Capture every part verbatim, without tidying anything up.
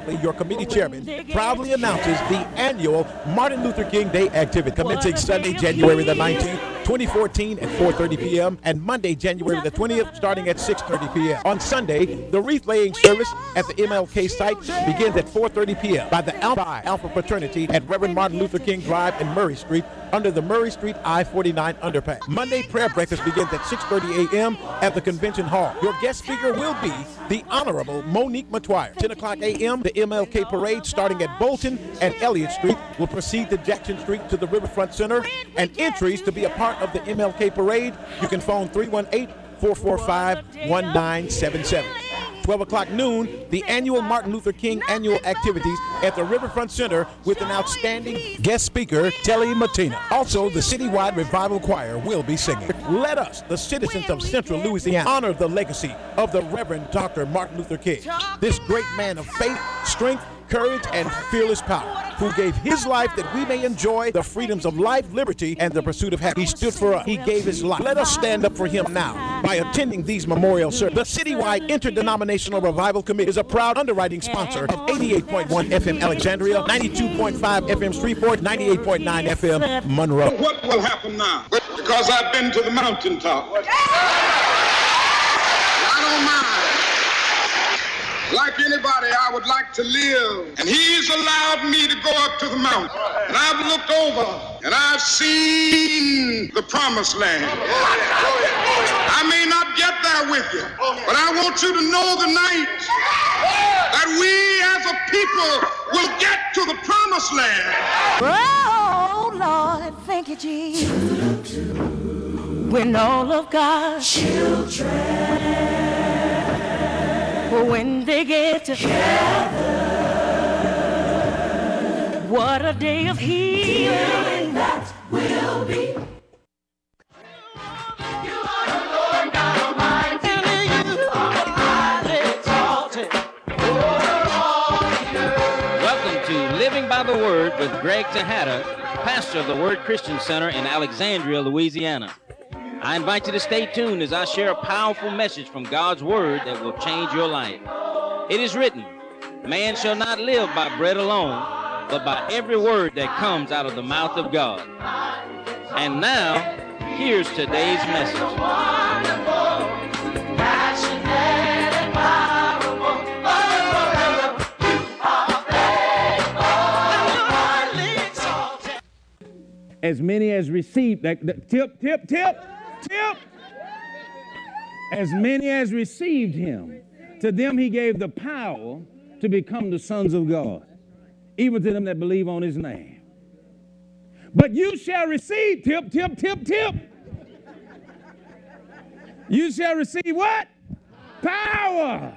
Bradley, your committee chairman, proudly announces the annual Martin Luther King Day activity commencing Sunday, January the nineteenth, twenty fourteen at four thirty p m and Monday, January the twentieth, starting at six thirty p m On Sunday, the wreath-laying service at the M L K site begins at four thirty p m by the Alpha Alpha Fraternity at Reverend Martin Luther King Drive and Murray Street under the Murray Street I forty-nine underpass. Monday prayer breakfast begins at six thirty a m at the Convention Hall. Your guest speaker will be the Honorable Monique Matwire. ten o'clock a m, the M L K parade starting at Bolton and Elliott Street will proceed to Jackson Street to the Riverfront Center. And entries to be a part of the M L K parade, you can phone three one eight, four four five, one nine seven seven. twelve o'clock noon, the annual Martin Luther King annual activities at the Riverfront Center with an outstanding guest speaker, Telly Matina. Also, the citywide revival choir will be singing. Let us, the citizens of Central Louisiana, honor the legacy of the Reverend Doctor Martin Luther King, this great man of faith, strength, courage, and fearless power, who gave his life that we may enjoy the freedoms of life, liberty, and the pursuit of happiness. He stood for us. He gave his life. Let us stand up for him now by attending these memorial services. The Citywide Interdenominational Revival Committee is a proud underwriting sponsor of eighty-eight point one F M Alexandria, ninety-two point five F M Shreveport, ninety-eight point nine F M Monroe. What will happen now? Because I've been to the mountaintop. I don't mind. Like anybody, I would like to live. And he's allowed me to go up to the mountain. And I've looked over and I've seen the promised land. I may not get there with you, but I want you to know tonight that we as a people will get to the promised land. Oh, Lord, thank you, Jesus. When all of God's children, when they get together, what a day of healing that will be. You are the Lord God Almighty, and you are highly exalted over all the earth. Welcome to Living by the Word with Greg Tejada, pastor of the Word Christian Center in Alexandria, Louisiana. I invite you to stay tuned as I share a powerful message from God's Word that will change your life. It is written, man shall not live by bread alone, but by every word that comes out of the mouth of God. And now, here's today's message. As many as received, that, that tip, tip, tip, tip. As many as received him, to them he gave the power to become the sons of God, even to them that believe on his name. But you shall receive, tip, tip, tip, tip. You shall receive what? Power.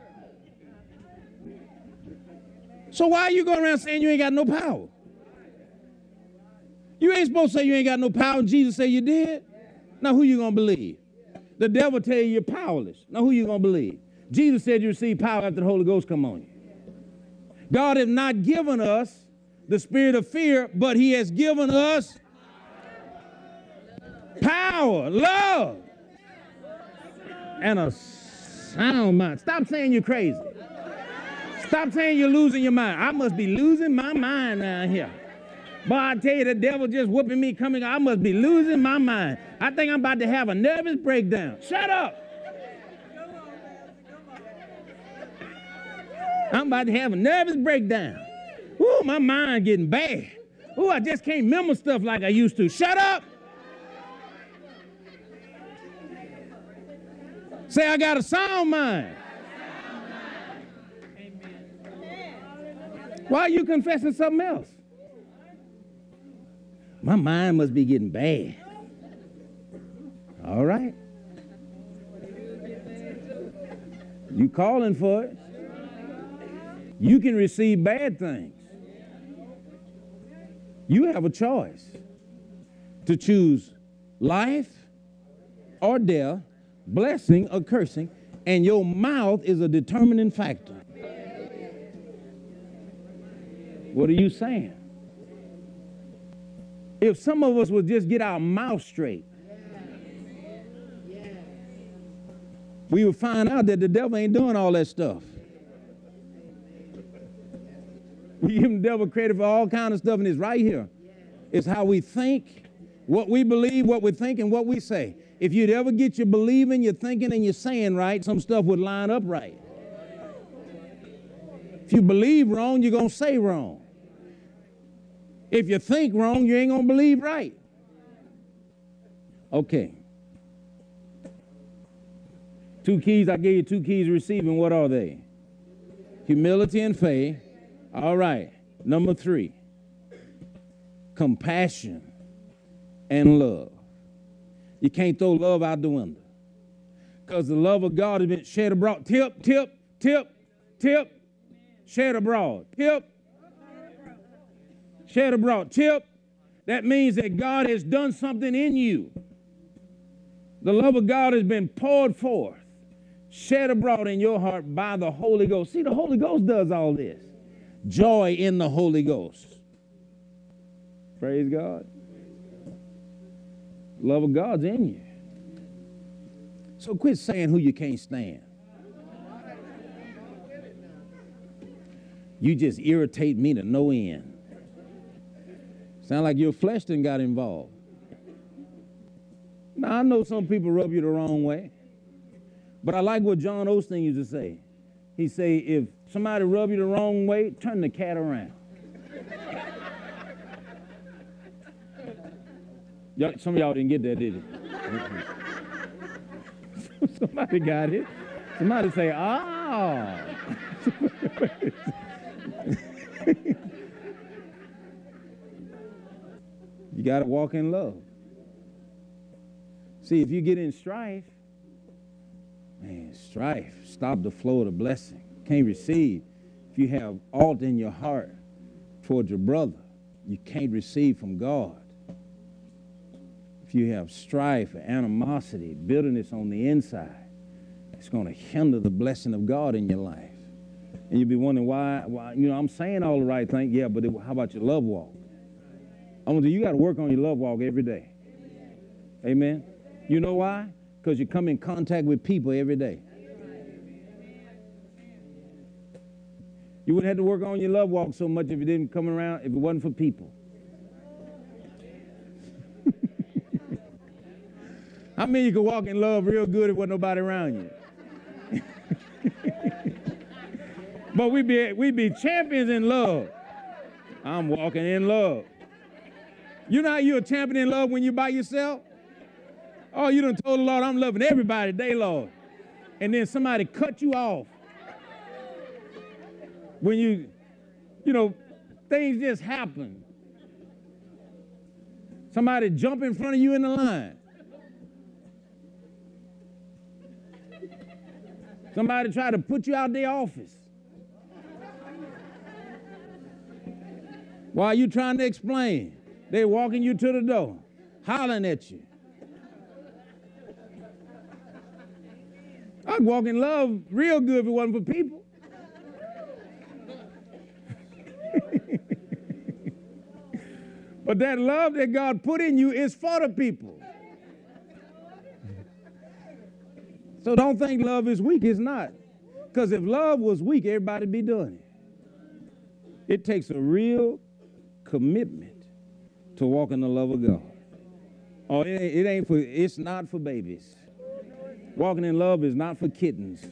So why are you going around saying you ain't got no power? You ain't supposed to say you ain't got no power. Jesus said you did. Now who you going to believe? The devil tell you you're powerless. Now who you going to believe? Jesus said you receive power after the Holy Ghost come on you. God has not given us the spirit of fear, but he has given us power, love, and a sound mind. Stop saying you're crazy. Stop saying you're losing your mind. I must be losing my mind down here. Boy, I tell you, the devil just whooping me coming. I must be losing my mind. I think I'm about to have a nervous breakdown. Shut up. I'm about to have a nervous breakdown. Ooh, my mind getting bad. Ooh, I just can't remember stuff like I used to. Shut up. Say, I got a sound mind. Why are you confessing something else? My mind must be getting bad. All right. You calling for it. You can receive bad things. You have a choice to choose life or death, blessing or cursing, and your mouth is a determining factor. What are you saying? If some of us would just get our mouth straight, we would find out that the devil ain't doing all that stuff. We give the devil credit for all kind of stuff, and it's right here. It's how we think, what we believe, what we think, and what we say. If you'd ever get your believing, your thinking, and your saying right, some stuff would line up right. If you believe wrong, you're going to say wrong. If you think wrong, you ain't going to believe right. Okay. Two keys, I gave you two keys to receiving. What are they? Humility and faith. All right. Number three, compassion and love. You can't throw love out the window, because the love of God has been shed abroad. Tip, tip, tip, tip, shed abroad. Tip, shed abroad. Tip. That means that God has done something in you. The love of God has been poured forth, shed abroad in your heart by the Holy Ghost. See, the Holy Ghost does all this. Joy in the Holy Ghost. Praise God. Love of God's in you. So quit saying who you can't stand. You just irritate me to no end. Sound like your flesh done got involved. Now, I know some people rub you the wrong way, but I like what John Osteen used to say. He say, if somebody rub you the wrong way, turn the cat around. Y'all, some of y'all didn't get that, did you? Somebody got it. Somebody say, ah. You got to walk in love. See, if you get in strife, man, strife, stop the flow of the blessing. Can't receive. If you have aught in your heart towards your brother, you can't receive from God. If you have strife, animosity, bitterness on the inside, it's going to hinder the blessing of God in your life. And you'll be wondering why, why, you know, I'm saying all the right things. Yeah, but it, how about your love walk? I want to, you got to work on your love walk every day. Amen. You know why? Because you come in contact with people every day. You wouldn't have to work on your love walk so much if you didn't come around, if it wasn't for people. I mean, you could walk in love real good if wasn't nobody around you. But we be we be champions in love. I'm walking in love. You know how you're a champion in love when you're by yourself? Oh, you done told the Lord, I'm loving everybody today, Lord. And then somebody cut you off. When you, you know, things just happen. Somebody jump in front of you in the line. Somebody try to put you out their office. While you trying to explain, they walking you to the door, hollering at you. I'd walk in love real good if it wasn't for people. But that love that God put in you is for the people. So don't think love is weak. It's not. Because if love was weak, everybody'd be doing it. It takes a real commitment to walk in the love of God. Oh, it ain't, it ain't for, it's not for babies. Walking in love is not for kittens.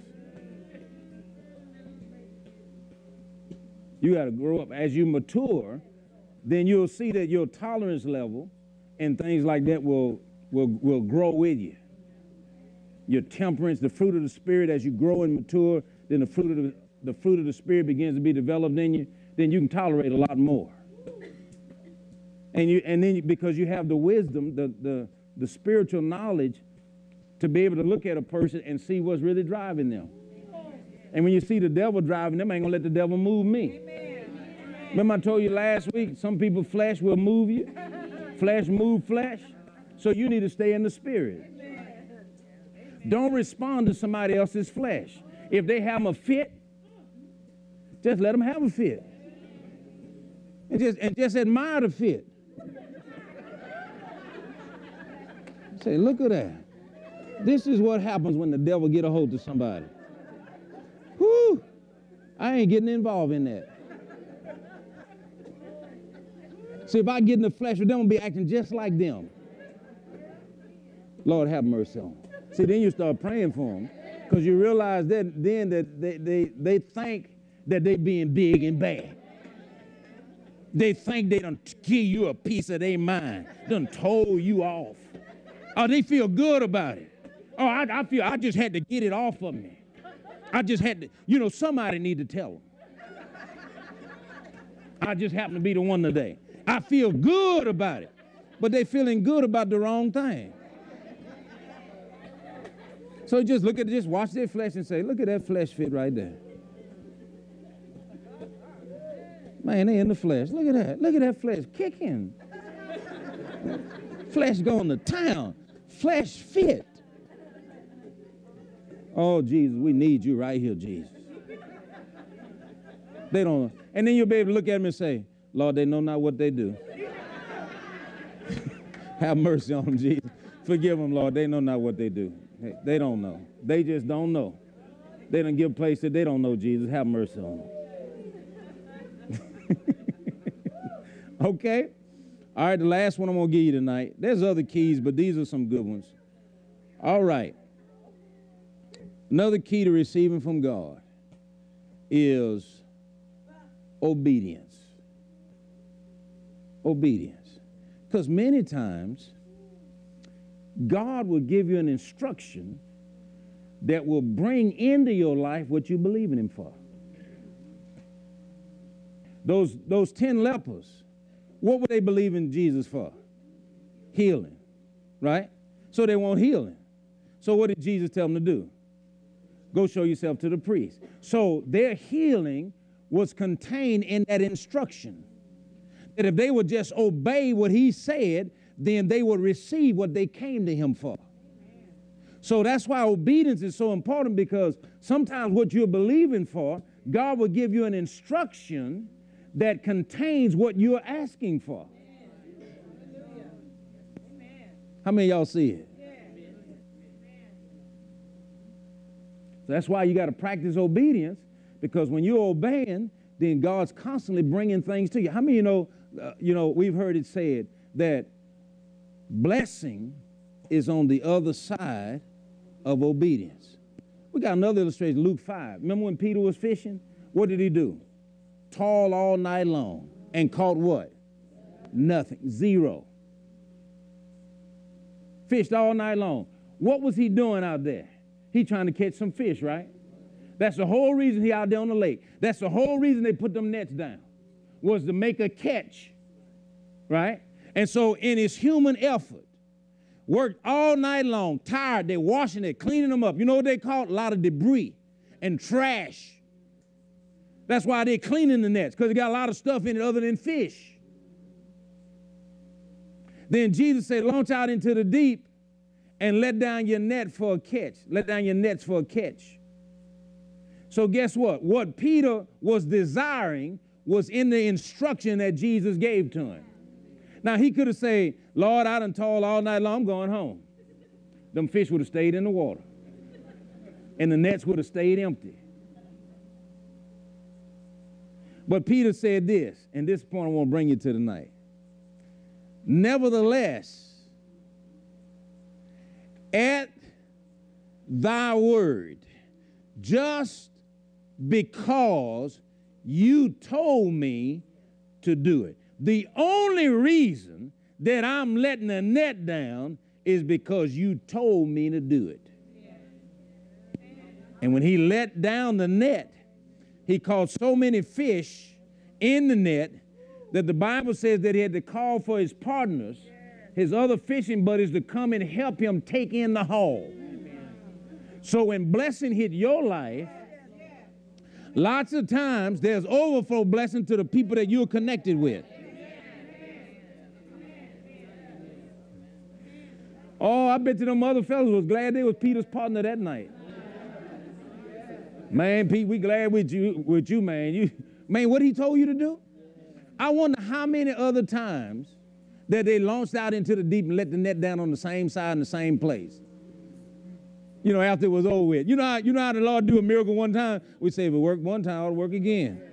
You got to grow up. As you mature, then you'll see that your tolerance level and things like that will, will, will grow with you. Your temperance, the fruit of the Spirit, as you grow and mature, then the fruit of the, the fruit of the Spirit begins to be developed in you, then you can tolerate a lot more. And you and then you, because you have the wisdom, the, the, the spiritual knowledge to be able to look at a person and see what's really driving them. And when you see the devil driving them, I ain't gonna let the devil move me. Remember I told you last week, some people flesh will move you. Flesh move flesh. So you need to stay in the Spirit. Don't respond to somebody else's flesh. If they have a fit, just let them have a fit. And just, and just admire the fit. Say, look at that. This is what happens when the devil get a hold of somebody. Whoo! I ain't getting involved in that. See, if I get in the flesh with them, I'm going to be acting just like them. Lord, have mercy on them. See, then you start praying for them because you realize that then that they, they, they think that they being big and bad. They think they done give you a piece of their mind, done told you off. Or they feel good about it. Oh, I, I feel I just had to get it off of me. I just had to, you know, somebody need to tell them. I just happen to be the one today. I feel good about it, but they feeling good about the wrong thing. So just look at it, just watch their flesh and say, look at that flesh fit right there. Man, they in the flesh. Look at that. Look at that flesh kicking. Flesh going to town. Flesh fit. Oh, Jesus, we need you right here, Jesus. They don't. And then you'll be able to look at them and say, Lord, they know not what they do. Have mercy on them, Jesus. Forgive them, Lord. They know not what they do. They don't know. They just don't know. They don't give place that they don't know, Jesus. Have mercy on them. Okay? All right, the last one I'm going to give you tonight. There's other keys, but these are some good ones. All right. Another key to receiving from God is obedience. Obedience. Because many times, God will give you an instruction that will bring into your life what you believe in him for. Those, those ten lepers, what would they believe in Jesus for? Healing, right? So they want healing. So what did Jesus tell them to do? Go show yourself to the priest. So their healing was contained in that instruction. That if they would just obey what he said, then they would receive what they came to him for. So that's why obedience is so important, because sometimes what you're believing for, God will give you an instruction that contains what you're asking for. How many of y'all see it? So that's why you got to practice obedience, because when you're obeying, then God's constantly bringing things to you. How many of you know, uh, you know, we've heard it said that blessing is on the other side of obedience. We got another illustration, Luke five. Remember when Peter was fishing? What did he do? Toiled all night long and caught what? Nothing. Zero. Fished all night long. What was he doing out there? He trying to catch some fish, right? That's the whole reason he out there on the lake. That's the whole reason they put them nets down, was to make a catch, right? And so in his human effort, worked all night long, tired, they're washing it, cleaning them up. You know what they call it? A lot of debris and trash. That's why they're cleaning the nets, because it got a lot of stuff in it other than fish. Then Jesus said, launch out into the deep and let down your net for a catch. Let down your nets for a catch. So guess what? What Peter was desiring was in the instruction that Jesus gave to him. Now, he could have said, Lord, I done toiled all night long, I'm going home. Them fish would have stayed in the water. And the nets would have stayed empty. But Peter said this, and this point I want to bring you to tonight. Nevertheless, at thy word, just because you told me to do it. The only reason that I'm letting the net down is because you told me to do it. And when he let down the net, he caught so many fish in the net that the Bible says that he had to call for his partners, his other fishing buddies, to come and help him take in the haul. So when blessing hit your life, lots of times there's overflow blessing to the people that you're connected with. Oh, I bet you them other fellas was glad they was Peter's partner that night. Man, Pete, we glad with you, with you, man. You, man, what he told you to do? I wonder how many other times that they launched out into the deep and let the net down on the same side in the same place. You know, after it was over with. You know how, you know how the Lord do a miracle one time? We say, if it worked one time, it'll work again.